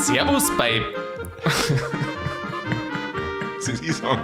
Servus bei... Das ist sagen.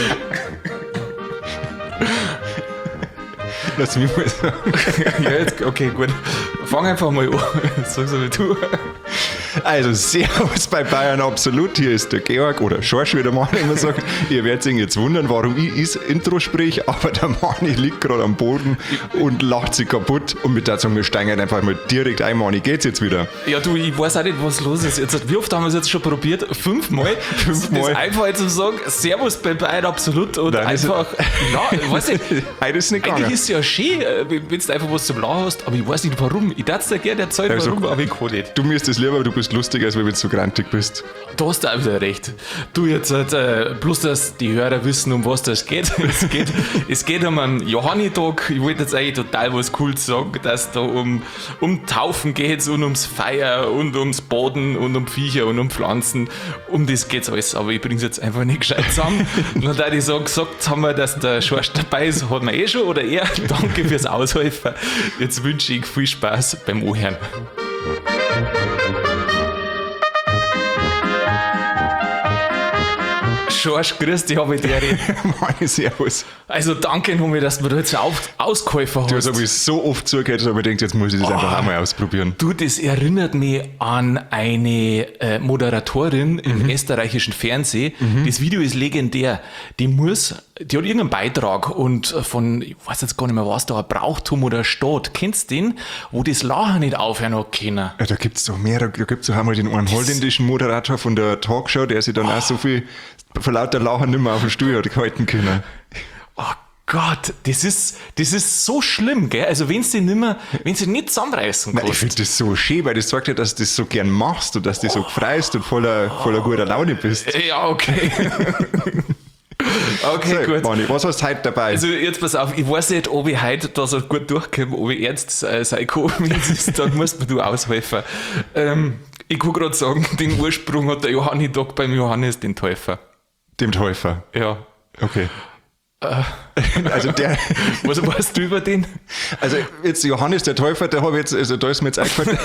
Lass mich mal sagen. Ja, jetzt, okay, gut. Fang einfach mal an. Sag so wie du. Also, Servus bei Bayern Absolut. Hier ist der Georg oder Schorsch, wie der Mann immer sagt. Ihr werdet euch jetzt wundern, warum ich das Intro spreche, aber der Manni liegt gerade am Boden und lacht sich kaputt. Und mit der Zunge, wir steigen einfach mal direkt ein, Manni. Geht's jetzt wieder? Ja, du, ich weiß auch nicht, was los ist. Jetzt, wie oft haben wir es jetzt schon probiert? Fünfmal. Das einfach jetzt zu sagen, Servus bei Bayern Absolut und Nein, einfach, ja, weiß nicht. Heute ist nicht gegangen. Eigentlich ist es ja schön, wenn du einfach was zum Lachen hast, aber ich weiß nicht warum. Ich darf es dir gerne erzählen, Also, warum, aber ich kann nicht. Du mir ist das lieber, aber du bist lustiger, als wenn du so grantig bist. Da hast du auch wieder recht. Du jetzt, bloß dass die Hörer wissen, um was das geht. Es geht um einen Johannitag. Ich wollte jetzt eigentlich total was Cooles sagen, dass da um Taufen geht und ums Feuer und ums Boden und um Viecher und um Pflanzen. Um das geht's alles, aber ich bring's jetzt einfach nicht gescheit zusammen. Und da ich sagen, gesagt haben wir, dass der Schorsch dabei ist, hat man eh schon, oder er. Danke fürs Aushelfen. Jetzt wünsche ich viel Spaß beim Anhören. Schorsch, grüß dich, habe ich dir reden. Manni, servus. Also danke nochmal, dass du da jetzt ausgeholfen hast. Du hast aber so oft zugehört, aber ich denke, jetzt muss ich das einfach auch mal ausprobieren. Du, das erinnert mich an eine Moderatorin im österreichischen Fernsehen. Das Video ist legendär. Die hat irgendeinen Beitrag und von, ich weiß jetzt gar nicht mehr was, da ein Brauchtum oder Stadt. Kennst du den? Wo das Lachen nicht aufhören hat können. Ja, da gibt es doch mehrere. Da gibt es auch einmal den einen holländischen Moderator von der Talkshow, der sich dann auch so viel vor lauter Lachen nicht mehr auf den Stuhl hat gehalten können. Oh Gott, das ist so schlimm, gell? Also wenn du nicht zusammenreißen kannst. Ich finde das so schön, weil das sagt ja, dass du das so gern machst und dass du so freust und voller guter Laune bist. Ja, okay. Okay, So, gut. Manni, was hast du heute dabei? Also jetzt pass auf, ich weiß nicht, ob ich heute da so gut durchkomme, ob ich ernst sein kann, wenn es ist, dann musst mir du aushelfen. Ich kann gerade sagen, den Ursprung hat der Johannitag beim Johannes den Täufer. Dem Täufer. Ja. Okay. Also der. Was weißt du über den? Also jetzt Johannes der Täufer, der habe ich jetzt, also da ist mir jetzt eingefallen.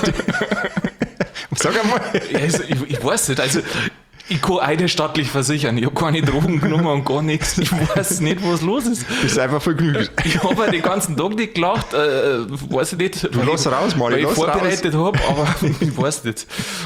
Sag einmal. Ja, also, ich weiß nicht, also ich kann eine staatlich versichern, ich habe keine Drogen genommen und gar nichts. Ich weiß nicht, was los ist. Bist einfach vergnügt. Ich habe ja den ganzen Tag nicht gelacht, weiß ich nicht. Du lass raus, Manni, weil ich lass vorbereitet habe, aber ich weiß nicht.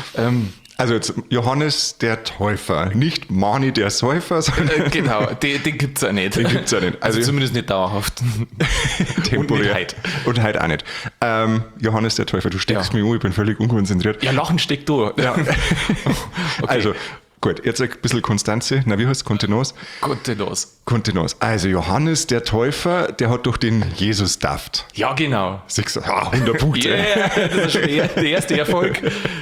Also jetzt Johannes der Täufer, nicht Manni der Säufer, sondern Genau, den gibt es auch nicht. den gibt es ja nicht. Also zumindest nicht dauerhaft. temporär. Und nicht Und heute auch nicht. Johannes der Täufer, du steckst Ja. mich um, ich bin völlig unkonzentriert. Ja, Lachen steckt da. Ja. Okay. Also, gut, jetzt ein bisschen Konstanze. Na, wie heißt es? Kontenance? Gott, los. Kontenance. Also, Johannes der Täufer, der hat durch den Jesus daft. Ja, genau. 100 Punkte. Yeah, das ist schon der erste Erfolg.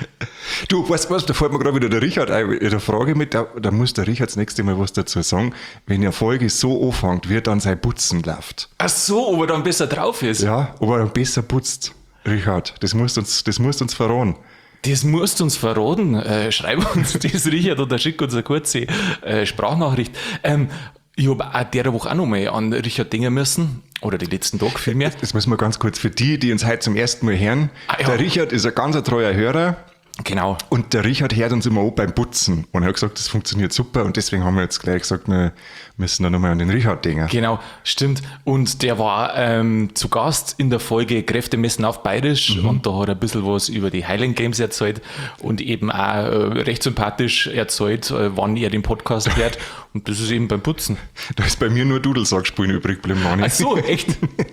Du, weißt du was, da fällt mir gerade wieder der Richard ein, mit der Frage mit, da muss der Richard das nächste Mal was dazu sagen, wenn eine Folge so anfängt, wie dann sein Putzen läuft. Ach so, ob er dann besser drauf ist. Ja, ob er dann besser putzt. Richard, das musst uns verraten. Das musst du uns verraten. Schreib uns das, Richard, oder schick uns eine kurze Sprachnachricht. Ich habe auch der Woche auch nochmal an Richard denken müssen. Oder die letzten Tage vielmehr. Das müssen wir ganz kurz für die uns heute zum ersten Mal hören. Ja. Der Richard ist ein ganz treuer Hörer. Genau. Und der Richard hört uns immer an beim Putzen. Und er hat gesagt, das funktioniert super. Und deswegen haben wir jetzt gleich gesagt, wir müssen da nochmal an den Richard denken. Genau, stimmt. Und der war zu Gast in der Folge Kräfte messen auf Bayerisch und da hat er ein bisschen was über die Highland Games erzählt und eben auch recht sympathisch erzählt, wann er den Podcast hört. Und das ist eben beim Putzen. Da ist bei mir nur Dudelsack spielen übrig geblieben, Manni. Ach so, echt?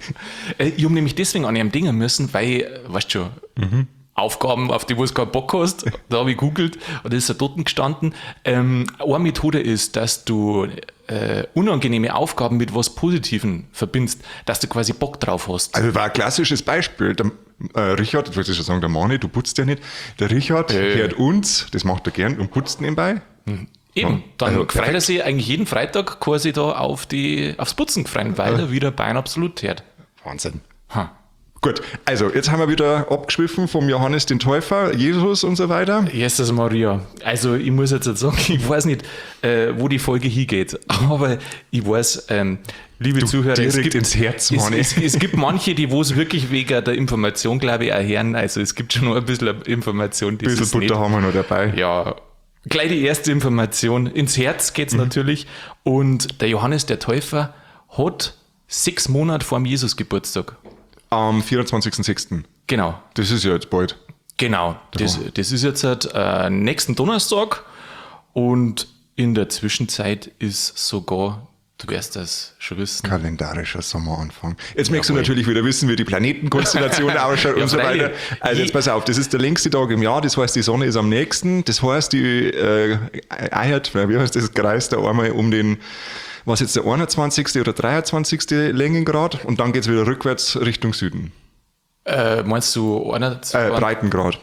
Ich habe nämlich deswegen an ihm denken müssen, weil, weißt du schon, Aufgaben, auf die du keinen Bock hast, da habe ich googelt und da ist er dort gestanden. Eine Methode ist, dass du unangenehme Aufgaben mit was Positivem verbindest, dass du quasi Bock drauf hast. Also war ein klassisches Beispiel. Der Richard, ich wollte schon sagen, der Manni, du putzt ja nicht. Der Richard hört uns, das macht er gern und putzt nebenbei. Eben, dann also freut er sich eigentlich jeden Freitag quasi da aufs Putzen gefreut, weil er wieder Bayern Absolut hört. Wahnsinn. Ha. Gut, also jetzt haben wir wieder abgeschwiffen vom Johannes den Täufer, Jesus und so weiter. Jesus Maria. Also ich muss jetzt sagen, ich weiß nicht, wo die Folge hingeht, aber ich weiß, liebe Zuhörer, direkt ins Herz, Mann. es gibt manche, die wo es wirklich wegen der Information, glaube ich, auch hören. Also es gibt schon noch ein bisschen Information. Ein bisschen Butter nicht, haben wir noch dabei. ja, gleich die erste Information. Ins Herz geht's natürlich. Und der Johannes der Täufer hat 6 Monate vor dem Jesus-Geburtstag. Am 24.06. Genau. Das ist ja jetzt bald. Genau, das ist jetzt nächsten Donnerstag und in der Zwischenzeit ist sogar, du wirst das schon wissen. Kalendarischer Sommeranfang. Jetzt möchtest du natürlich wieder wissen, wie die Planetenkonstellation ausschaut und so weiter. Also jetzt pass auf, das ist der längste Tag im Jahr, das heißt, die Sonne ist am nächsten, das heißt, die eiert, wie heißt das, kreist da einmal um den, was jetzt der 21. oder 23. Längengrad und dann geht es wieder rückwärts Richtung Süden. Meinst du Breitengrad.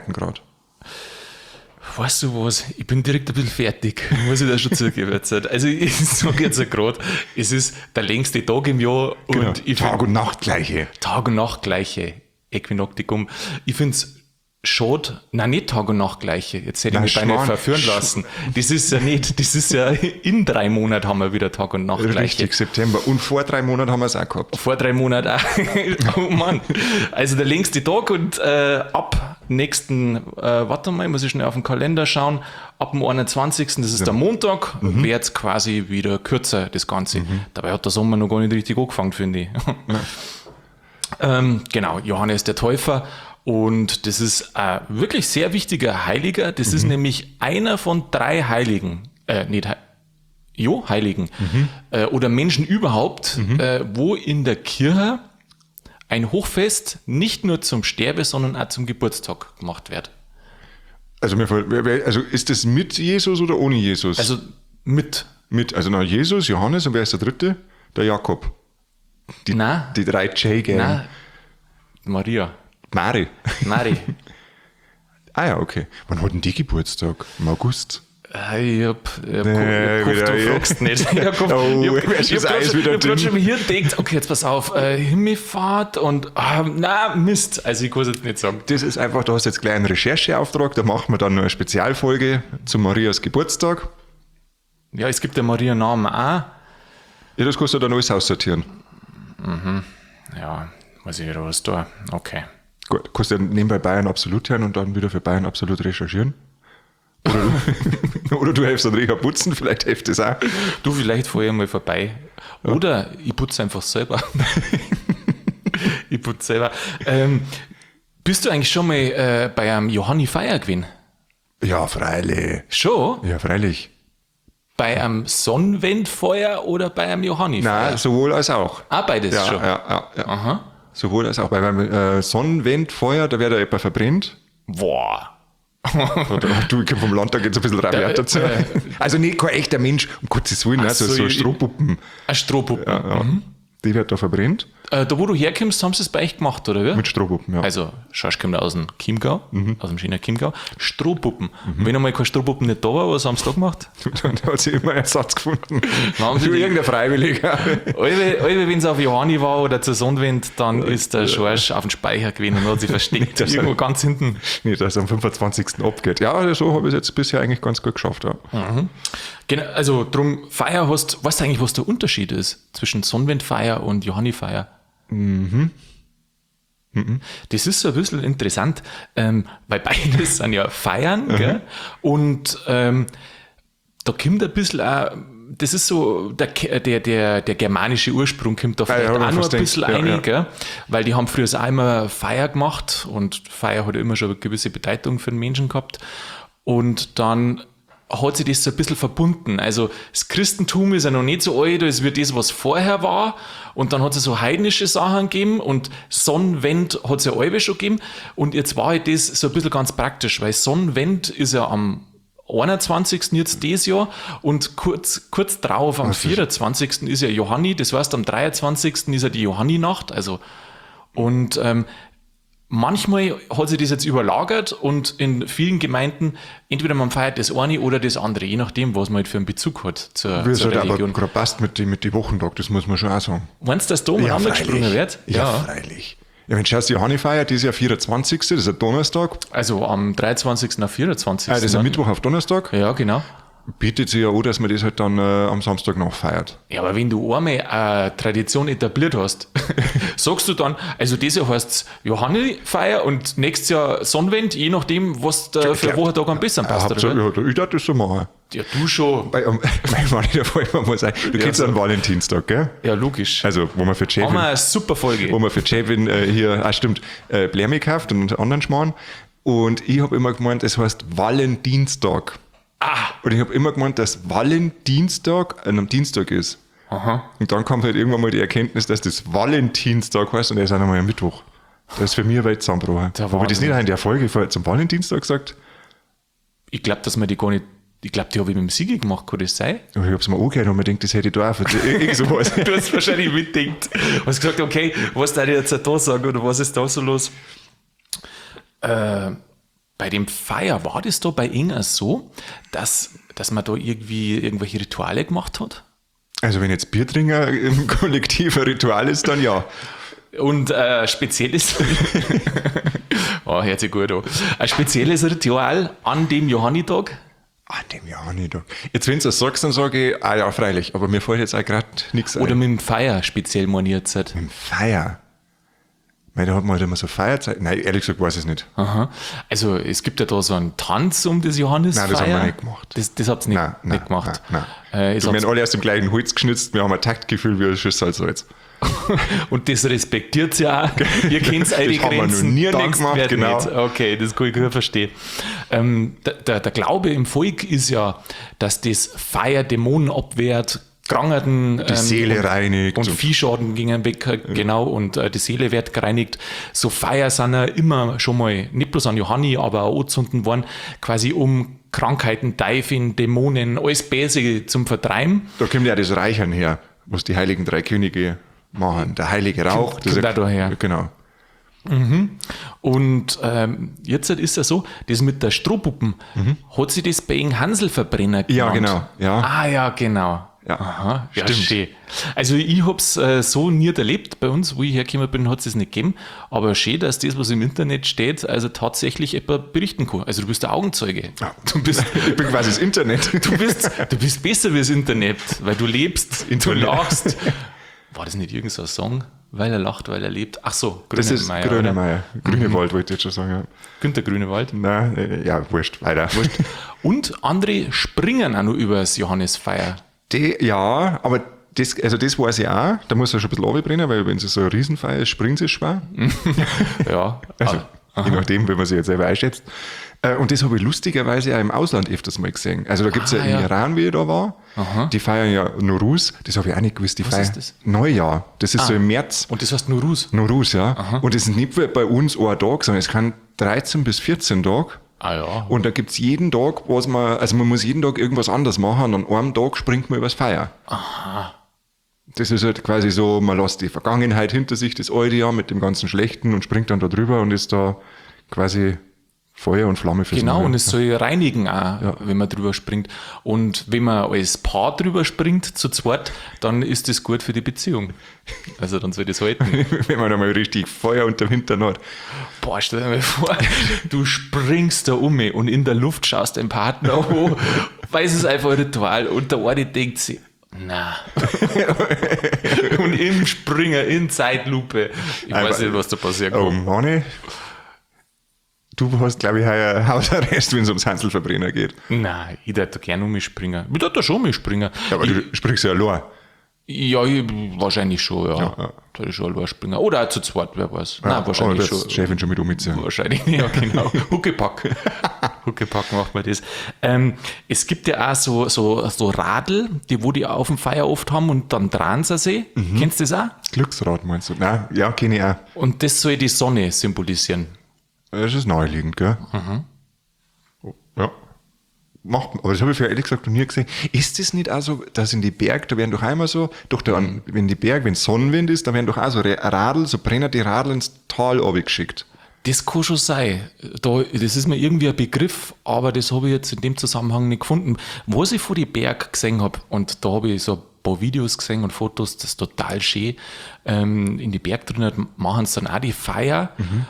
Weißt du was? Ich bin direkt ein bisschen fertig, muss ich da schon zugeben. Also ich sage jetzt gerade, es ist der längste Tag im Jahr und Genau. ich Tag und Nacht gleiche. Tag und Nacht gleiche Äquinoktikum. Ich finde es schade, nein, nicht Tag und Nacht gleiche. Jetzt hätte ich mich beinahe verführen lassen. Das ist ja nicht, das ist ja in 3 Monaten haben wir wieder Tag und Nacht gleiche. Richtig, September. Und vor 3 Monaten haben wir es auch gehabt. Vor 3 Monaten auch. Oh Mann. Also der längste Tag und ab nächsten, warte mal, muss ich schnell auf den Kalender schauen, ab dem 21. Das ist der Montag, wird es quasi wieder kürzer, das Ganze. Dabei hat der Sommer noch gar nicht richtig angefangen, finde ich. Genau, Johannes der Täufer. Und das ist ein wirklich sehr wichtiger Heiliger. Das ist nämlich einer von 3 Heiligen, Heiligen oder Menschen überhaupt, wo in der Kirche ein Hochfest nicht nur zum Sterbe, sondern auch zum Geburtstag gemacht wird. Also ist das mit Jesus oder ohne Jesus? Also mit. Mit, also noch Jesus, Johannes und wer ist der dritte? Der Jakob. Die 3 J-Gang. Nein, Maria. Mari. Ah ja, okay. Wann hat denn die Geburtstag? Im August? Ich hab gehofft, du fragst nicht. Ich hab gerade schon hier gedacht, okay, jetzt pass auf, Himmelfahrt und, Mist. Also ich kann es jetzt nicht sagen. Das ist einfach, du hast jetzt gleich einen Rechercheauftrag, da machen wir dann noch eine Spezialfolge zu Marias Geburtstag. Ja, es gibt ja Maria-Namen auch. Ja, das kannst du dann alles aussortieren. Ja, muss ich wieder was tun. Okay. Gut, kannst du ja nebenbei Bayern Absolut hören und dann wieder für Bayern Absolut recherchieren. Oder du hilfst Andrea putzen, vielleicht hilft das auch. Du, vielleicht fahr ich mal vorbei. Oder ich putze einfach selber. Bist du eigentlich schon mal bei einem Johanni Feier gewesen? Ja, freilich. Schon? Ja, freilich. Bei einem Sonnenwendfeuer oder bei einem Johanni Feier? Nein, sowohl als auch. Ah, beides Ja, schon. ja. Aha. Sowohl als auch. Beim Sonnenwendfeuer, da wird ja jemand verbrennt. Boah. Du, ich komm vom Land, da geht es ein bisschen rabiat dazu. Also nicht kein echter Mensch, um Gottes Willen, so Strohpuppen. Ein Strohpuppen. Ja. Die wird da verbrennt. Da, wo du herkommst, haben sie es bei euch gemacht, oder wie? Mit Strohpuppen, ja. Also, Schorsch kommt aus dem Chiemgau, aus dem Schöner Chiemgau. Strohpuppen. Und wenn einmal kein Strohpuppen nicht da war, was haben sie da gemacht? Dann hat sie immer Ersatz gefunden. Haben sie Für irgendein Freiwilliger. Wenn es auf Johanni war oder zur Sonnenwind, dann ist der Schorsch auf den Speicher gewesen und hat sich versteckt. Irgendwo ganz hinten. Nicht, dass er am 25. abgeht. Ja, so habe ich es jetzt bisher eigentlich ganz gut geschafft. Ja. Genau, also drum, Feier weißt du eigentlich, was der Unterschied ist zwischen Sonnenwindfeier und Johanni-Feier? Das ist so ein bisschen interessant, weil beides sind ja Feiern, gell? Und da kommt ein bisschen auch, das ist so, der germanische Ursprung kommt da vielleicht auch noch ein bisschen rein, gell? Weil die haben früher auch immer Feier gemacht und Feier hat ja immer schon eine gewisse Bedeutung für den Menschen gehabt. Und dann hat sich das so ein bisschen verbunden. Also das Christentum ist ja noch nicht so alt, als wie das, was vorher war. Und dann hat es so heidnische Sachen gegeben und Sonnenwend hat es ja alle schon gegeben. Und jetzt war halt das so ein bisschen ganz praktisch, weil Sonnenwend ist ja am 21. jetzt dieses Jahr und kurz drauf am 24. ist ja Johanni, das heißt am 23. ist ja die Johanninacht. Also und manchmal hat sich das jetzt überlagert und in vielen Gemeinden entweder man feiert das eine oder das andere, je nachdem, was man halt für einen Bezug hat zur Religion. Aber gerade passt mit dem Wochentag, das muss man schon auch sagen. Meinst du, dass da mal angesprungen wird? Ja, freilich. Ja, wenn du schaust, die Johannifeier, die ist ja 24. Das ist ein Donnerstag. Also am 23. auf 24. Das ist ein Mittwoch auf Donnerstag. Ja, genau. Bietet sich ja an, dass man das halt dann am Samstag noch feiert. Ja, aber wenn du einmal eine Tradition etabliert hast, sagst du dann, also dieses Jahr heißt es Johannifeier und nächstes Jahr Sonnenwend, je nachdem, was da für Wochentag am besten passt. Ich darf das so machen. Ja, du schon. Mein Mann, der Fall muss sein. Du kennst so. einen Valentinstag, gell? Ja, logisch. Also, wo man für Haben Chefin, wir eine super Folge. wo man für Chefin hier, stimmt, Blärme kauft und anderen Schmarrn. Und ich habe immer gemeint, es heißt Valentinstag. Und ich habe immer gemeint, dass Valentinstag an einem Dienstag ist. Aha. Und dann kommt halt irgendwann mal die Erkenntnis, dass das Valentinstag heißt und er ist auch nochmal am Mittwoch. Das ist für mich eine Welt zusammengebrochen. Habe ich das nicht auch in der Folge zum Valentinstag gesagt? Ich glaube, dass man die gar nicht. Ich glaube, die habe ich mit dem Sigi gemacht, kann das sein? Ich habe es mir angehört und mir gedacht, das hätte ich da auch irgend sowas. Du hast wahrscheinlich mitdenkt. Du hast gesagt, okay, was darf ich jetzt da sagen oder was ist da so los? Bei dem Feier war das da bei Inga so, dass man da irgendwie irgendwelche Rituale gemacht hat? Also wenn jetzt Biertrinker im Kollektiv ein Ritual ist, dann ja. Und spezielles, hört sich gut an. Ein spezielles Ritual an dem Johannitag? An dem Johannitag. Jetzt, wenn du das sagst, dann sage ich, ja, freilich, aber mir fällt jetzt auch gerade nichts ein. Oder mit dem Feier speziell moniert halt. Mit dem Feier? Weil da hat man halt immer so Feierzeit. Nein, ehrlich gesagt weiß ich es nicht. Aha. Also es gibt ja da so einen Tanz um das Johannisfeier. Nein, das haben wir nicht gemacht. Das habt ihr nicht gemacht. Nein. Wir werden alle aus dem gleichen Holz geschnitzt, wir haben ein Taktgefühl wie ein Schüsselsalz. Und das respektiert ja auch. Ihr kennt eure haben wir Grenzen. noch nie Tanzt gemacht, wird genau. nicht. Okay, das kann ich gut verstehen. Der Glaube im Volk ist ja, dass das Feier Dämonen abwehrt, Krankheiten Die Seele reinigt. und Viehschaden gingen weg, genau, und die Seele wird gereinigt. So Feier sind ja immer schon mal, nicht bloß an Johanni, aber auch angezündet worden, quasi um Krankheiten, Teufel, Dämonen, alles Böse zum Vertreiben. Da kommt ja das Reichern her, was die heiligen drei Könige machen. Der heilige Rauch. Kommt auch daher. Genau. Und jetzt ist ja so, das mit der Strohpuppen, hat sich das bei Ing Hanselverbrenner Ja, genannt? genau. Ja. Ah, ja, genau. Ja, Aha, ja, stimmt. schön. Also ich hab's so nie erlebt. Bei uns, wo ich hergekommen bin, hat es das nicht gegeben. Aber schön, dass das, was im Internet steht, also tatsächlich jemand berichten kann. Also du bist der Augenzeuge. Ja. Du bist, Ich bin quasi das Internet. du bist besser wie das Internet, weil du lebst, du lachst. War das nicht irgend so ein Song? Weil er lacht, weil er lebt. Ach so, Das ist Grünemeier, oder? Grünemeier. Grünewald wollte ich jetzt schon sagen. Ja. Günther Grünewald. Nein, ja, wurscht, weiter. Und andere springen auch noch über das Johannisfeier. Ja, aber das weiß ich auch. Da muss er schon ein bisschen runterbrennen, weil wenn es so eine Riesenfeier ist, springt es schwer. Ja. Also, je nachdem, wie man sich jetzt selber einschätzt. Und das habe ich lustigerweise auch im Ausland öfters mal gesehen. Also da gibt es ja im Iran, wie ich da war, die feiern ja Nowruz. Das habe ich auch nicht gewusst. Die feiern ist das? Neujahr. Das ist so im März. Und das heißt Nowruz. Nowruz, ja. Und das ist nicht wie bei uns ein Tag, sondern es kann 13 bis 14 Tage. Ah ja. Und da gibt es jeden Tag, man muss jeden Tag irgendwas anderes machen und an einem Tag springt man übers Feuer. Aha. Das ist halt quasi so, man lässt die Vergangenheit hinter sich, das alte Jahr mit dem ganzen Schlechten und springt dann da drüber und ist da quasi Feuer und Flamme fürs Genau, Neue. und es soll reinigen auch, wenn man drüber springt. Und wenn man als Paar drüber springt, zu zweit, dann ist das gut für die Beziehung. Also dann soll das halten. Wenn man da mal richtig Feuer unterm Hintern hat. Boah, stell dir mal vor, du springst da um und in der Luft schaust deinen Partner an, weil es ist einfach ein Ritual und der eine denkt sich, na. Und im Springer, in Zeitlupe, ich weiß nicht, was da passiert. Oh Mann, du hast, glaube ich, heuer Hausarrest, wenn es ums Hanselverbrenner geht. Nein, ich darf da gerne umspringen. Ich darf da schon umspringen. Ja, aber du springst ja allein. Ja, wahrscheinlich schon, ja. Da ist schon allein springen. Oder auch zu zweit, wer weiß. Nein, wahrscheinlich schon. schon. Chefin schon mit umziehen. Wahrscheinlich, ja, genau. Huckepack. Huckepack macht man das. Es gibt ja auch so Radl, wo die auf dem Feier oft haben und dann drehen sie sich. Kennst du das auch? Glücksrad meinst du? Nein, ja, kenne ich auch. Und das soll die Sonne symbolisieren. Das ist naheliegend, gell? Ja. Aber das habe ich für ehrlich gesagt noch nie gesehen. Ist das nicht auch so, dass in die Berge, da werden doch einmal so, wenn Sonnenwind ist, da werden doch auch so Radl, so brennende Radl ins Tal geschickt. Das kann schon sein. Das ist mir irgendwie ein Begriff, aber das habe ich jetzt in dem Zusammenhang nicht gefunden. Was ich vor die Berg gesehen habe, und da habe ich so paar Videos gesehen und Fotos, das ist total schön. In die Berg drinnen machen sie dann auch die Feier,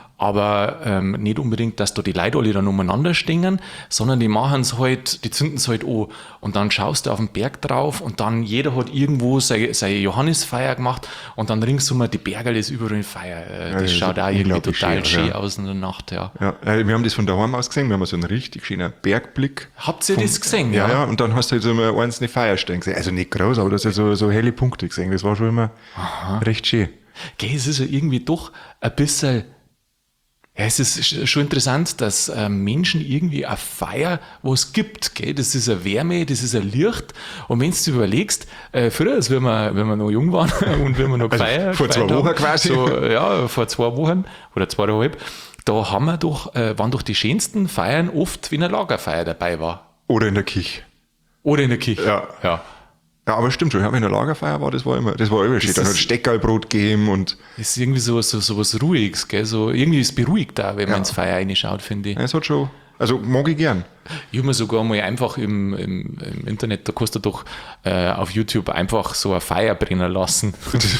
aber nicht unbedingt, dass da die Leute alle dann umeinander stehen, sondern die machen es halt, die zünden es halt an. Und dann schaust du auf den Berg drauf und dann jeder hat irgendwo seine Johannisfeier gemacht und dann ringsum die Bergerl ist überall in Feier. Das schaut auch irgendwie total schön aus in der Nacht, ja. Ja, wir haben das von daheim aus gesehen, wir haben so einen richtig schönen Bergblick. Habt ihr das gesehen? Ja, und dann hast du halt so immer einzelne Feierstellen gesehen. Also nicht groß, aber das ist so helle Punkte gesehen. Das war schon immer recht schön. Gell, es ist ja irgendwie doch ein bisschen, ja, es ist schon interessant, dass Menschen irgendwie eine Feier, wo es gibt, gell? Das ist eine Wärme, das ist ein Licht. Und wenn du überlegst, früher, als wenn wir noch jung waren und wenn wir noch gefeiert vor 2 Wochen haben, quasi. So, ja, vor 2 Wochen oder 2,5, da haben wir doch, waren doch die schönsten Feiern oft, wenn eine Lagerfeier dabei war. Oder in der Kirche. Oder in der Kirche. Ja. Ja, aber stimmt schon, wenn in der Lagerfeier war, das war immer schön. Dann hat Steckerlbrot gegeben und. Das ist irgendwie so was Ruhiges, gell? So, irgendwie ist es beruhigt da, wenn man ins Feier reinschaut, finde ich. Ja, es hat schon, also mag ich gern. Ich habe mir sogar mal einfach im Internet, da kannst du doch auf YouTube einfach so eine Feier brennen lassen.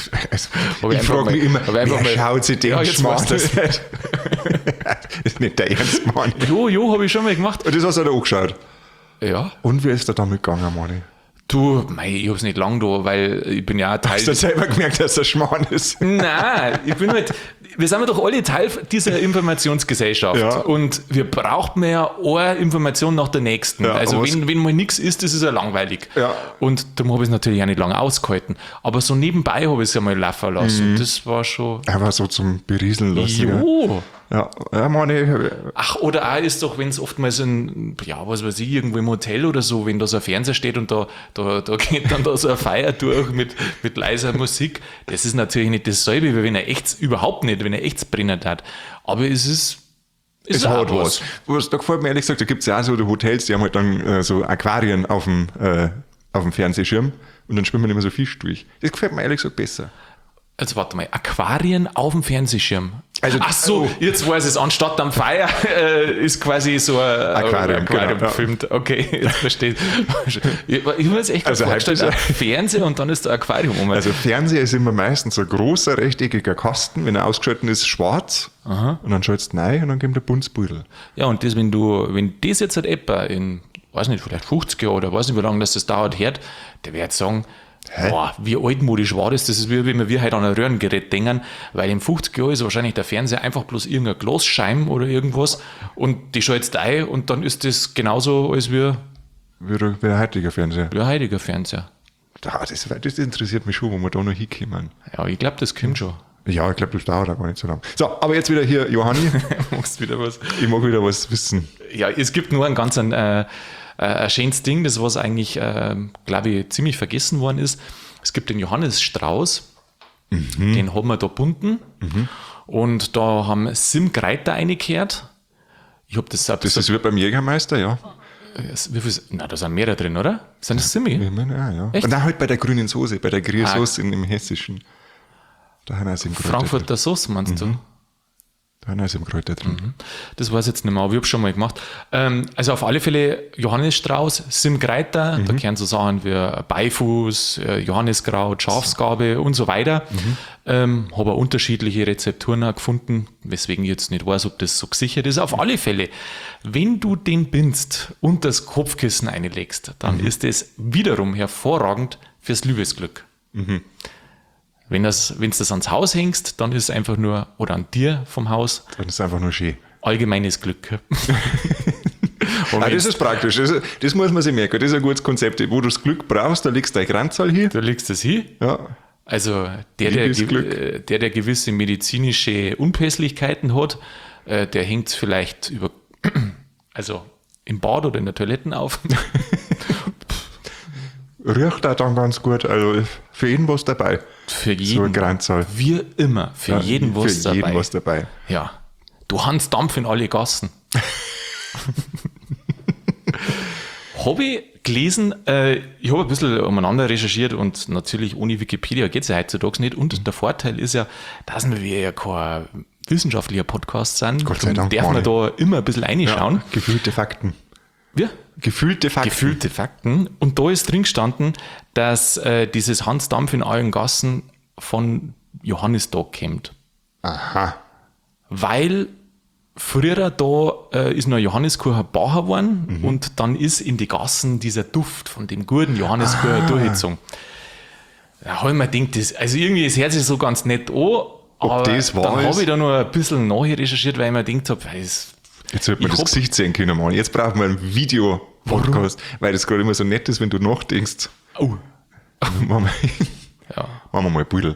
Ich frage mich immer, wer schaut sich den Schmarrn das nicht? Das ist nicht der Ernst, Mann. Jo, habe ich schon mal gemacht. Und das hast du da angeschaut? Ja. Und wie ist der damit gegangen, Manni? Du, ich hab's nicht lang da, weil ich bin ja Teil. Hast du selber gemerkt, dass der Schmarrn ist? Nein, wir sind ja doch alle Teil dieser Informationsgesellschaft. Ja. Und wir brauchen ja eine Information nach der nächsten. Ja, also wenn mal nichts ist, das ist ja langweilig. Ja. Und darum habe ich es natürlich auch nicht lange ausgehalten. Aber so nebenbei habe ich es ja mal laufen lassen. Das war schon. Aber so zum Berieseln lassen. Jo. Ja, Manni. Ach, oder auch ist doch, wenn es oftmals was weiß ich, irgendwo im Hotel oder so, wenn da so ein Fernseher steht und da geht dann da so eine Feier durch mit leiser Musik. Das ist natürlich nicht dasselbe, wie wenn er echt brennen hat. Aber es hat was. Da gefällt mir ehrlich gesagt, da gibt es ja auch so die Hotels, die haben halt dann so Aquarien auf dem Fernsehschirm und dann schwimmen immer so Fisch durch. Das gefällt mir ehrlich gesagt besser. Also warte mal, Aquarien auf dem Fernsehschirm. Also, ach so, jetzt weiß ich es, anstatt am Feier ist quasi so ein Aquarium genau, gefilmt. Ja. Okay, jetzt verstehe ich. Ich habe jetzt echt vorgestellt, ein Fernseher und dann ist der Aquarium. Also Fernseher ist immer meistens so ein großer, rechteckiger Kasten, wenn er ausgeschaltet ist, schwarz. Aha. Und dann schaltest du rein und dann kommt der Buntsbudel. Ja, und das, wenn das jetzt halt etwa in, weiß nicht, vielleicht 50 Jahre oder weiß nicht, wie lange das dauert, hört, der wird sagen, boah, wie altmodisch war das? Das ist wie wenn wir heute an ein Röhrengerät denken, weil im 50er Jahr ist wahrscheinlich der Fernseher einfach bloß irgendein Glasscheiben oder irgendwas und die schaltest ein und dann ist das genauso als wie der heutige Fernseher. Wie ein heutiger Fernseher. Das interessiert mich schon, wo wir da noch hinkommen. Ja, ich glaube, das kommt schon. Ja, ich glaube, das dauert auch gar nicht so lange. So, aber jetzt wieder hier, Johanni. Magst wieder was? Ich mag wieder was wissen. Ja, es gibt nur ein schönes Ding, das was eigentlich, glaube ich, ziemlich vergessen worden ist. Es gibt den Johannisstrauß, den haben wir da gebunden und da haben 7 Kräuter reingekehrt. Ich habe das selbst. Das ist wie beim Jägermeister, ja. Wie viel? Na, da sind mehrere drin, oder? Sind das 7? Ich meine, ja. Echt? Nein, halt bei der grünen Soße, bei der Grillsoße im Hessischen. Da haben wir 7 Kräuter. Frankfurter Sauce, meinst du? Da ist im Kräuter drin. Das weiß ich jetzt nicht mehr, aber ich habe es schon mal gemacht. Also auf alle Fälle Johannisstrauß, 7 Kräuter, da gehören so Sachen wie Beifuß, Johanniskraut, Schafsgabe und so weiter. Habe auch unterschiedliche Rezepturen auch gefunden, weswegen ich jetzt nicht weiß, ob das so gesichert ist. Auf alle Fälle, wenn du den bindst und das Kopfkissen einlegst, dann ist das wiederum hervorragend fürs Liebesglück. Wenn du das ans Haus hängst, dann ist es einfach nur, oder an dir vom Haus. Dann ist es einfach nur schön. Allgemeines Glück. Das ist praktisch. Das muss man sich merken. Das ist ein gutes Konzept. Wo du das Glück brauchst, da legst du dein Kränzal hin. Da legst du es hin. Ja. Also der gewisse medizinische Unpässlichkeiten hat, der hängt vielleicht im Bad oder in der Toilette auf. Riecht auch dann ganz gut. Also für jeden was dabei. Für jeden. So ein Kränzal. Wie immer. Für jeden was dabei. Ja. Du Hans Dampf in alle Gassen. Habe ich gelesen, ich habe ein bisschen umeinander recherchiert und natürlich ohne Wikipedia geht es ja heutzutage nicht. Und der Vorteil ist ja, dass wir ja kein wissenschaftlicher Podcast sind. Gott sei Dank. Darf man da immer ein bisschen reinschauen. Ja, gefühlte Fakten. Wie? Gefühlte Fakten. Gefühlte Fakten. Und da ist drin gestanden, dass dieses Hans Dampf in allen Gassen von Johannistag kommt. Aha. Weil früher da ist noch Johanniskuchen bacher worden und dann ist in die Gassen dieser Duft von dem guten Johanniskuchen durchgezogen. Da habe ich mir gedacht, also irgendwie das hört sich so ganz nett an, aber das wahr dann ist? habe ich da noch ein bisschen nachrecherchiert, weil ich mir gedacht habe, Jetzt sollte man das Gesicht sehen können, Mann. Jetzt brauchen wir einen Video-Podcast, weil das gerade immer so nett ist, wenn du nachdenkst. oh, Machen ja. wir mal ein Pudel.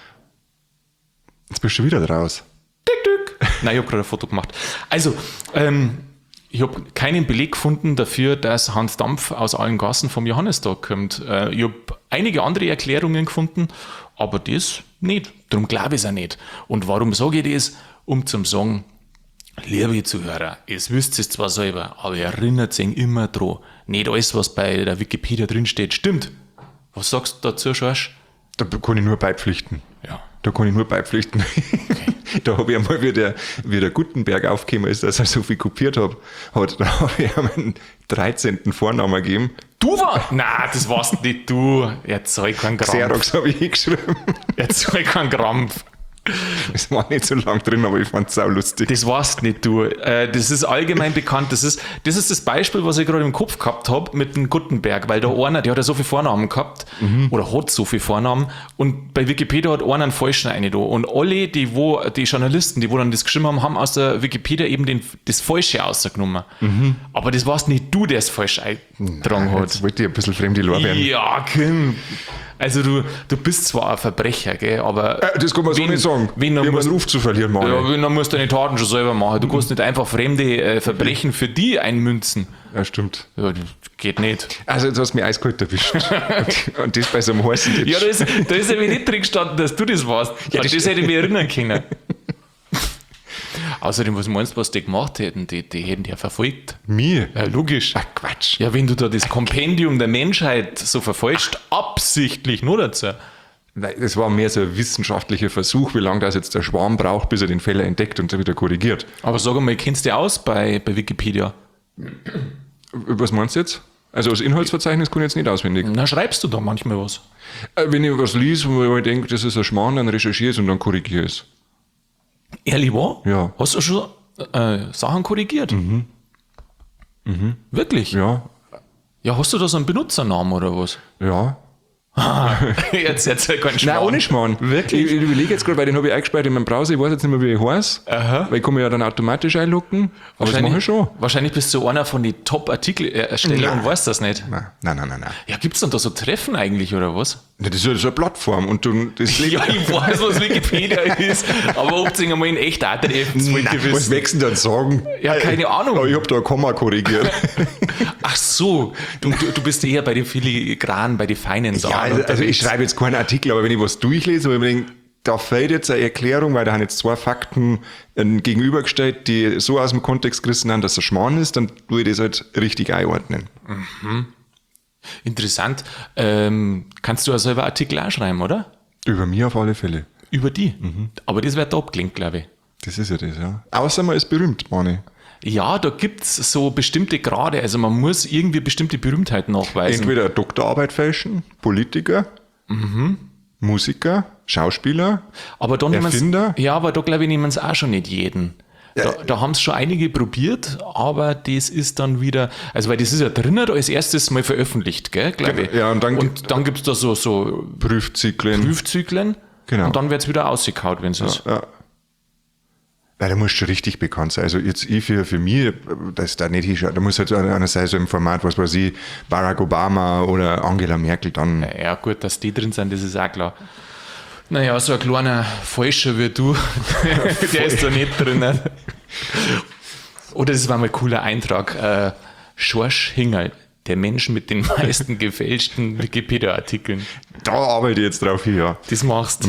Jetzt bist du wieder raus. Nein, ich habe gerade ein Foto gemacht. Also, ich habe keinen Beleg gefunden dafür, dass Hans Dampf aus allen Gassen vom Johannistag kommt. Ich habe einige andere Erklärungen gefunden, aber das nicht. Darum glaube ich es auch nicht. Und warum sage ich das? Um zum sagen, liebe Zuhörer, ihr wisst es zwar selber, aber ihr erinnert euch immer dran. Nicht alles, was bei der Wikipedia drinsteht, stimmt. Was sagst du dazu, Schorsch? Da kann ich nur beipflichten. Ja. Da kann ich nur beipflichten. Okay. Da habe ich einmal, wie der Gutenberg aufgekommen ist, dass er so viel kopiert hat, da habe ich ihm einen 13. Vornamen gegeben. Du warst? Nein, das warst nicht du. Erzähl keinen Krampf. Xerox habe ich hingeschrieben. Erzähl keinen Krampf. Das war nicht so lang drin, aber ich fand es sau lustig. Das warst nicht du. Das ist allgemein bekannt. Das ist das Beispiel, was ich gerade im Kopf gehabt habe mit dem Gutenberg, weil da einer, der hat ja so viele Vornamen gehabt oder hat so viele Vornamen und bei Wikipedia hat einer einen falschen rein da. Und alle, die Journalisten, die dann das geschrieben haben, haben aus der Wikipedia eben das Falsche rausgenommen. Aber das warst nicht du, der es falsch eingetragen hat. Jetzt wollte ich ein bisschen fremde Lorbeeren. Ja, Kim. Also du bist zwar ein Verbrecher, gell, aber... Das kann man so nicht sagen. Wenn ich habe einen Ruf zu verlieren, Mann. Ja, dann musst du deine Taten schon selber machen. Du kannst nicht einfach fremde Verbrechen für die einmünzen. Ja, stimmt. Ja, das geht nicht. Also jetzt hast du mich eiskalt erwischt. und das bei so einem heißen Ja, da ist ja nicht drin gestanden, dass du das warst. Ja, das hätte ich mich erinnern können. Außerdem, was meinst du, was die gemacht hätten? Die hätten ja verfolgt. Mir? Ja, logisch. Ach, Quatsch. Ja, wenn du da das Kompendium der Menschheit so verfälscht, absichtlich, nur dazu. Nein, das war mehr so ein wissenschaftlicher Versuch, wie lange das jetzt der Schwarm braucht, bis er den Fehler entdeckt und dann wieder korrigiert. Aber sag einmal, kennst du dich aus bei Wikipedia? Was meinst du jetzt? Also das Inhaltsverzeichnis kann ich jetzt nicht auswendig. Na, schreibst du da manchmal was? Wenn ich was lese, wo ich denke, das ist ein Schmarrn, dann recherchiere ich es und dann korrigiere ich es. Ehrlich wahr? Ja. Hast du schon Sachen korrigiert? Wirklich? Ja. Ja, hast du da so einen Benutzernamen oder was? Ja. Jetzt erzähl keinen Nein, ohne Schmarrn. Wirklich? Ich überlege jetzt gerade, weil den habe ich eingespeichert in meinem Browser, ich weiß jetzt nicht mehr, wie ich heiße, weil ich kann mich ja dann automatisch einloggen, aber das mache ich schon. Wahrscheinlich bist du einer von den Top-Artikel-Erstellern und weißt das nicht. Nein. Ja, gibt's denn da so Treffen eigentlich oder was? Das ist ja so eine Plattform und du, das Ja, ich weiß, was Wikipedia ist, aber ob es einmal in echt auch treffen, das wollte ich was wissen. wächst denn dann sagen? Ja, keine Ahnung. Oh, ich habe da ein Komma korrigiert. Ach so, du bist eher bei den filigranen, bei den feinen Sachen. Ja, also ich schreibe jetzt keinen Artikel, aber wenn ich was durchlese, wo ich mir denke, da fehlt jetzt eine Erklärung, weil da haben jetzt zwei Fakten gegenübergestellt, die so aus dem Kontext gerissen haben, dass er Schmarrn ist, dann tue ich das halt richtig einordnen. Interessant. Kannst du ja selber Artikel auch schreiben, oder? Über mich auf alle Fälle. Über die. Aber das wird top klingt, glaube ich. Das ist ja das, ja. Außer man ist berühmt, Mani. Ja, da gibt's so bestimmte Grade. Also man muss irgendwie bestimmte Berühmtheit nachweisen. Entweder Doktorarbeit fälschen, Politiker, Musiker, Schauspieler, Aber da Erfinder. Ja, aber da glaube ich, nehmen es auch schon nicht jeden. Da haben es schon einige probiert, aber das ist dann wieder, also weil das ist ja drinnen als erstes mal veröffentlicht, gell, glaube ich. Ja, und dann gibt es da so Prüfzyklen. Genau. Und dann wird es wieder ausgekaut, wenn es ist. Ja. Weil da musst du richtig bekannt sein. Also jetzt ich für mich, das da nicht hinschaut. Da muss halt einer sein, so im Format, was weiß ich, Barack Obama oder Angela Merkel dann. Ja gut, dass die drin sind, das ist auch klar. Naja, so ein kleiner Falscher wie du, der ist da nicht drin. Oder das war mal ein cooler Eintrag. Schorsch Hingerl, der Mensch mit den meisten gefälschten Wikipedia-Artikeln. Da arbeite ich jetzt drauf hin, ja. Das machst.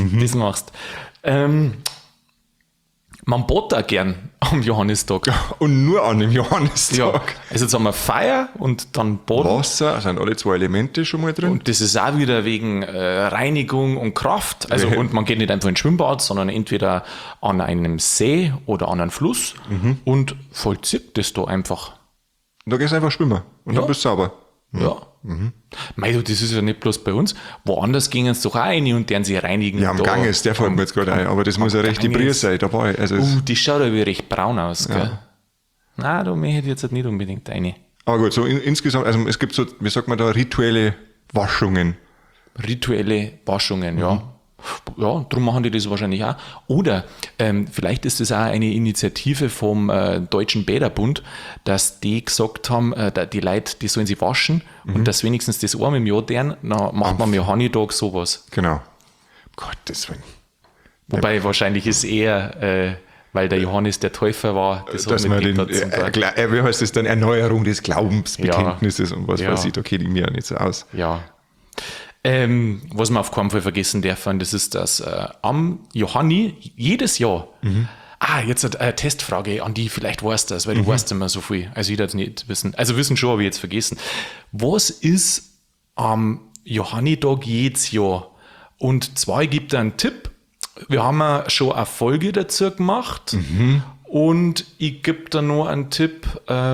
Man bot da gern am Johannistag. Und nur an dem Johannistag. Ja, also jetzt haben wir Feier und dann Boden. Wasser, sind alle zwei Elemente schon mal drin. Und das ist auch wieder wegen Reinigung und Kraft. Also und man geht nicht einfach ins Schwimmbad, sondern entweder an einem See oder an einem Fluss und vollzieht das da einfach. Da gehst du einfach schwimmen und dann bist du sauber. Ja. Mei, du, das ist ja nicht bloß bei uns. Woanders gingen es doch auch rein und deren sie reinigen. Ja, am Ganges, der fällt mir jetzt gerade ein, aber das muss ja recht die Brühe sein dabei. Also Die schaut aber recht braun aus, gell? Nein, da möchte ich jetzt nicht unbedingt eine. aber gut, so insgesamt, also es gibt so, wie sagt man da, rituelle Waschungen. Rituelle Waschungen, ja. Ja, darum machen die das wahrscheinlich auch. Oder vielleicht ist das auch eine Initiative vom Deutschen Bäderbund, dass die gesagt haben, die Leute, die sollen sich waschen und dass wenigstens das einmal im Jahr deren, dann macht man am Johannitag sowas. Genau. Gottes Willen. Wobei wahrscheinlich ist eher, weil der Johannes der Täufer war, das Dass hat man mit den, dem zu tun. wie heißt das dann, Erneuerung des Glaubensbekenntnisses und was Ja. weiß ich, da kenne ich mich ja nicht so aus. Ja. Was man auf keinen Fall vergessen darf, das ist, dass am Johanni jedes Jahr, jetzt eine Testfrage an die, vielleicht weißt du das, weil du weißt immer so viel. Also ich das nicht wissen. Also wissen schon, habe ich jetzt vergessen. Was ist am Johannitag jedes Jahr? Und zwar, ich gebe da einen Tipp. Wir haben ja schon eine Folge dazu gemacht. Und ich gebe da noch einen Tipp.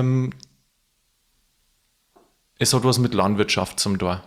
Es hat was mit Landwirtschaft zum Tor.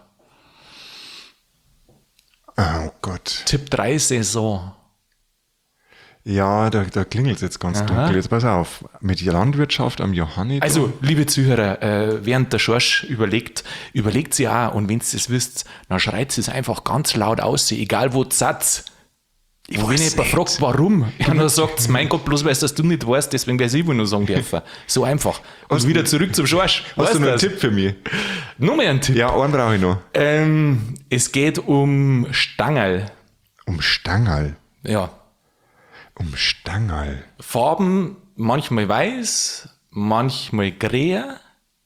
Oh Gott. Tipp 3 Saison. Ja, da klingelt es jetzt ganz dunkel. Jetzt pass auf. Mit der Landwirtschaft am Johannitag. Also, liebe Zuhörer, während der Schorsch überlegt sie auch, und wenn ihr es wisst, dann schreit es einfach ganz laut aus, egal wo es Satz. Wenn jemand fragt, warum, dann sagt es, mein Gott, bloß weil du nicht weißt, deswegen werde ich wohl noch sagen dürfen. So einfach. Und wieder zurück zum Schorsch. Hast du noch einen Tipp für mich? Noch mehr einen Tipp. Ja, einen brauche ich noch. Es geht um Stangerl. Um Stangerl. Ja. Um Stangerl. Farben, manchmal weiß, manchmal grä.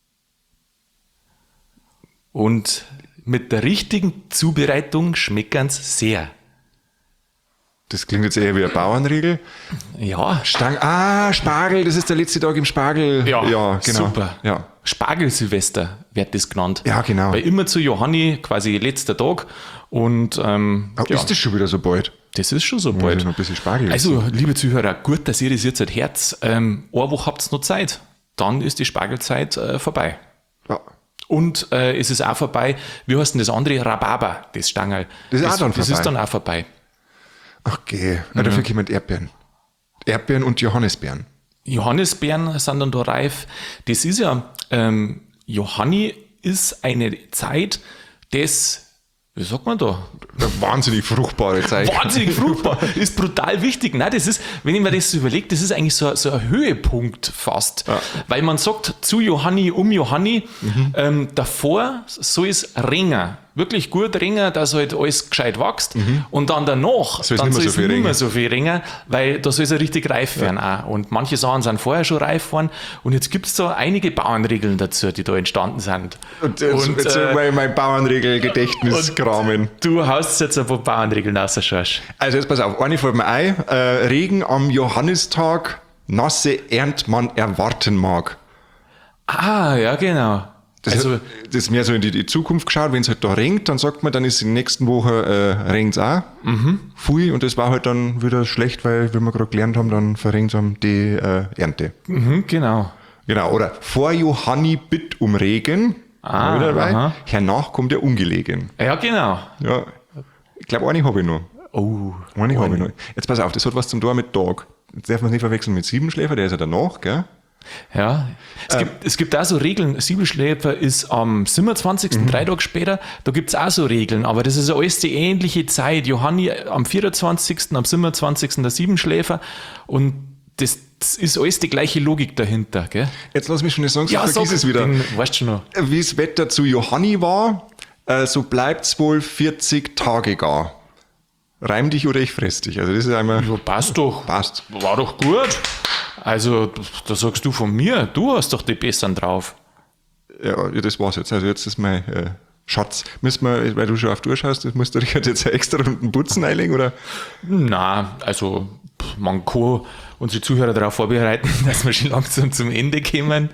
Und mit der richtigen Zubereitung schmecken sie sehr. Das klingt jetzt eher wie ein Bauernriegel. Ja, Spargel, das ist der letzte Tag im Spargel. Ja, genau. Super. Ja. Spargelsilvester wird das genannt. Ja, genau. Weil immer zu Johanni quasi letzter Tag. Und Ist das schon wieder so bald? das ist schon so Muss bald. ich noch ein bisschen Spargel Also, liebe Zuhörer, gut, dass ihr das jetzt halt Herz. Eine Woche habt ihr noch Zeit. Dann ist die Spargelzeit vorbei. Ja. Und es ist auch vorbei, wie heißt denn das andere? Rhabarber, das Stangerl. Das ist auch dann Das vorbei. ist dann auch vorbei. Ach, geh. Ja, dafür kommen Erdbeeren. Erdbeeren und Johannisbeeren. Johannisbeeren sind dann da reif. Das ist ja, Johanni ist eine Zeit des, wie sagt man da? Eine wahnsinnig fruchtbare Zeit. Wahnsinnig fruchtbar, ist brutal wichtig. Nein, das ist, wenn ich mir das so überlege, das ist eigentlich so ein Höhepunkt fast. Ja. Weil man sagt zu Johanni, davor soll es ringen. Wirklich gut ringen, dass halt alles gescheit wächst. Und dann danach, dann soll es nicht mehr so viel ringen, weil da soll es ja richtig reif werden auch. Und manche Sachen sind vorher schon reif geworden. Und jetzt gibt es da einige Bauernregeln dazu, die da entstanden sind. Und jetzt mal mein Bauernregel-Gedächtnis kramen. Du haust jetzt ein paar Bauernregeln raus, Schorsch. Also jetzt pass auf, eine fällt mir ein. Regen am Johannistag, nasse Ernte man erwarten mag. Ah, ja genau. Das ist mehr so in die Zukunft geschaut. Wenn es halt da regnet, dann sagt man, dann ist in der nächsten Woche regnet es auch. Pfui, und das war halt dann wieder schlecht, weil, wie wir gerade gelernt haben, dann verregnet es die Ernte. Genau. Genau, oder vor Johanni bitt um Regen. Wieder dabei. Hernach kommt er ungelegen. Ja, genau. Ja, ich glaube, eine habe ich noch. Oh. Eine habe ich noch. Jetzt pass auf, das hat was zum Tor mit Tag. Jetzt darf man es nicht verwechseln mit Siebenschläfer, der ist ja danach, gell? Ja, es gibt auch so Regeln. Siebenschläfer ist am 27., 3 Tage später. Da gibt es auch so Regeln, aber das ist alles die ähnliche Zeit. Johanni am 24., am 27. der Siebenschläfer, und das ist alles die gleiche Logik dahinter. Gell? Jetzt lass mich schon nicht sagen, so vergiss es wieder. Weißt schon noch. Wie das Wetter zu Johanni war, so bleibt es wohl 40 Tage gar. Reim dich oder ich fress dich. Also das ist einmal. Ja, passt doch. Passt. War doch gut. Also, da sagst du von mir, du hast doch die Besseren drauf. Ja, das war's jetzt. Also jetzt ist mein Schatz. Müssen wir, weil du schon auf die Uhr schaust, das musst du dich jetzt extra Runden putzen einlegen, oder? Na, also man kann unsere Zuhörer darauf vorbereiten, dass wir schon langsam zum Ende kommen.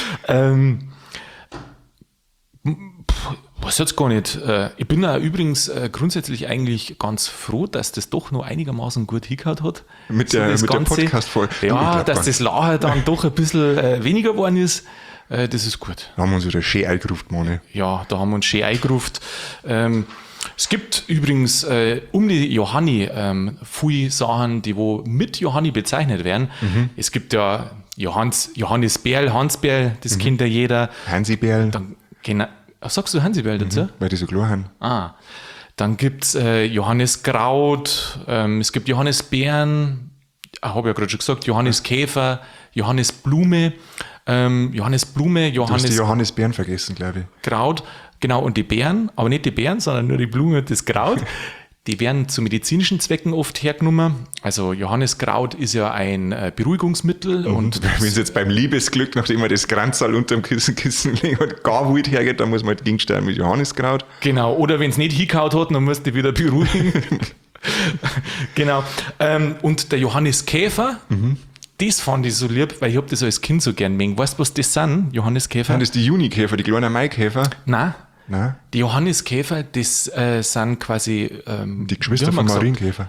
Was jetzt gar nicht. Ich bin ja übrigens grundsätzlich eigentlich ganz froh, dass das doch noch einigermaßen gut hingehört hat. Mit der Podcast-Folge. Ja, dass das Lachen dann doch ein bisschen weniger geworden ist. Das ist gut. Da haben wir uns wieder schön eingerufen, Mani. Ja, da haben wir uns schön eingerufen. Es gibt übrigens um die Johanni viele Sachen, die wo mit Johanni bezeichnet werden. Es gibt ja Johannes Berl, Hans Berl, das kennt ja jeder. Hansi Berl, Dann, genau, sagst du Hansi Berl dazu? weil die so klar haben. Dann gibt es Johannes Kraut, es gibt Johannes Beeren, habe ja gerade schon gesagt, Johannes Käfer, Johannes Blume, Du hast die Johannes Johannes Beeren vergessen, glaube ich. Kraut, genau, und die Beeren, aber nicht die Beeren, sondern nur die Blume und das Kraut. Die werden zu medizinischen Zwecken oft hergenommen. Also Johanniskraut ist ja ein Beruhigungsmittel. Und wenn es jetzt beim Liebesglück, nachdem man das Kranzal unter dem Kissen legt und gar wild hergeht, dann muss man halt gegensteuern mit Johanniskraut. Genau, oder wenn es nicht hingehauen hat, dann musst du wieder beruhigen. Genau. Und der Johanniskäfer, das fand ich so lieb, weil ich habe das als Kind so gern mögen. Weißt du, was das sind, Johanniskäfer? Sind das die Junikäfer, die kleinen Maikäfer? Nein. Nein. Die Johanniskäfer, das sind quasi Die Geschwister vom Marienkäfer.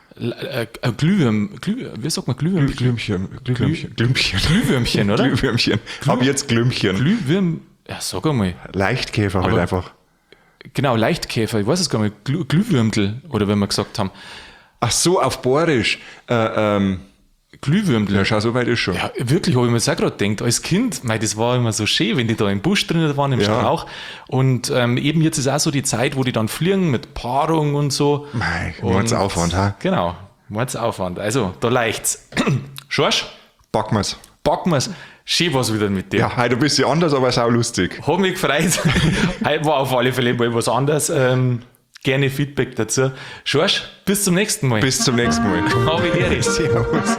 Wie sagt man Glühwürmchen? Glühwürmchen, oder? Glühwürmchen. Ab jetzt Glümmchen. Glühwürm, ja, sag einmal. Leichtkäfer halt Aber- einfach. Genau, Leichtkäfer, ich weiß es gar nicht, Glühwürmtel, oder wenn wir gesagt haben. Ach so, auf Bohrisch. Glühwürmtel. Ja, schau, so weit ist schon. Ja, wirklich, habe ich mir das auch gerade gedacht. Als Kind, mei, das war immer so schön, wenn die da im Busch drin waren, im Ja. Strauch. Und eben jetzt ist auch so die Zeit, wo die dann fliegen mit Paarung und so. Mei, Und- Mordsaufwand, ha? Genau, Mordsaufwand. Also, da leicht's. Schorsch, Packen wir's. packen wir's. Schön was wieder mit dir. Ja, heute ein bisschen anders, aber sau lustig. Hat mich gefreut. Heute war auf alle Fälle mal was anderes. Gerne Feedback dazu. Schorsch, bis zum nächsten Mal. Bis zum nächsten Mal. Habe ich dir. Servus.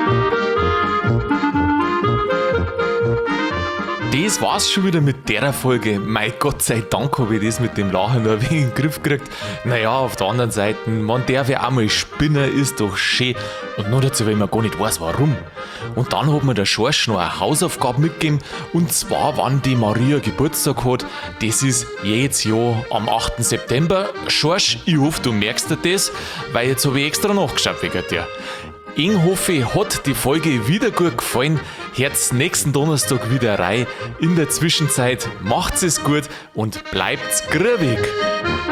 Das war's schon wieder mit der Folge. Mein Gott sei Dank habe ich das mit dem Lachen nur ein wenig in den Griff gekriegt. Naja, auf der anderen Seite, man darf ja auch mal Spinner, ist doch schön. Und nur dazu, weil man gar nicht weiß, warum. Und dann hat mir der Schorsch noch eine Hausaufgabe mitgegeben. Und zwar, wann die Maria Geburtstag hat. Das ist jedes Jahr am 8. September. Schorsch, ich hoffe, du merkst dir das, weil jetzt habe ich extra nachgeschaut wegen dir. Ich hoffe, hat die Folge wieder gut gefallen. Hört's nächsten Donnerstag wieder rein. In der Zwischenzeit macht's es gut und bleibt's grübig.